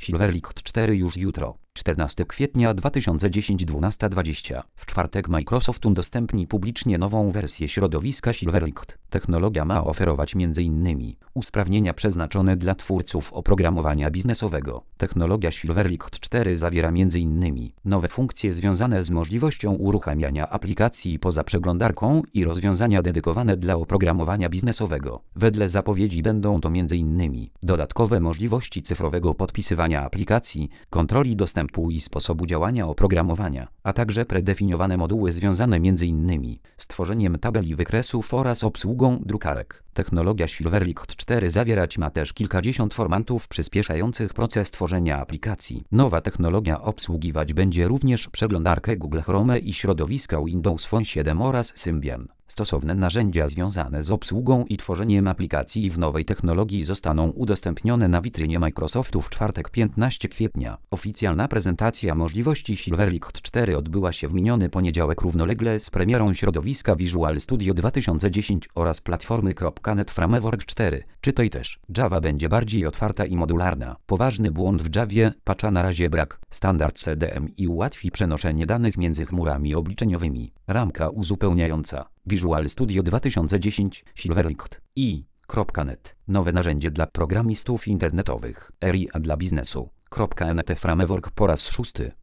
Silverlight 4 już jutro, 14 kwietnia 2010 12:20. W czwartek Microsoft udostępni publicznie nową wersję środowiska Silverlight. Technologia ma oferować m.in. usprawnienia przeznaczone dla twórców oprogramowania biznesowego. Technologia Silverlight 4 zawiera m.in. nowe funkcje związane z możliwością uruchamiania aplikacji poza przeglądarką i rozwiązania dedykowane dla oprogramowania biznesowego. Wedle zapowiedzi będą to m.in. dodatkowe możliwości cyfrowego podpisywania aplikacji, kontroli dostępu i sposobu działania oprogramowania, a także predefiniowane moduły związane m.in. z tworzeniem tabel i wykresów oraz obsługą drukarek. Technologia Silverlight 4 zawierać ma też kilkadziesiąt formatów przyspieszających proces tworzenia aplikacji. Nowa technologia obsługiwać będzie również przeglądarkę Google Chrome i środowiska Windows Phone 7 oraz Symbian. Stosowne narzędzia związane z obsługą i tworzeniem aplikacji w nowej technologii zostaną udostępnione na witrynie Microsoftu w czwartek 15 kwietnia. Oficjalna prezentacja możliwości Silverlight 4 odbyła się w miniony poniedziałek równolegle z premierą środowiska Visual Studio 2010 oraz platformy .NET Framework 4. Czytaj też. Java będzie bardziej otwarta i modularna. Poważny błąd w Javie, patcha na razie brak. Standard CDMI ułatwi przenoszenie danych między chmurami obliczeniowymi. Ramka uzupełniająca. Visual Studio 2010, Silverlight i.NET. Nowe narzędzie dla programistów internetowych. ERIA dla biznesu. .NET Framework po raz szósty.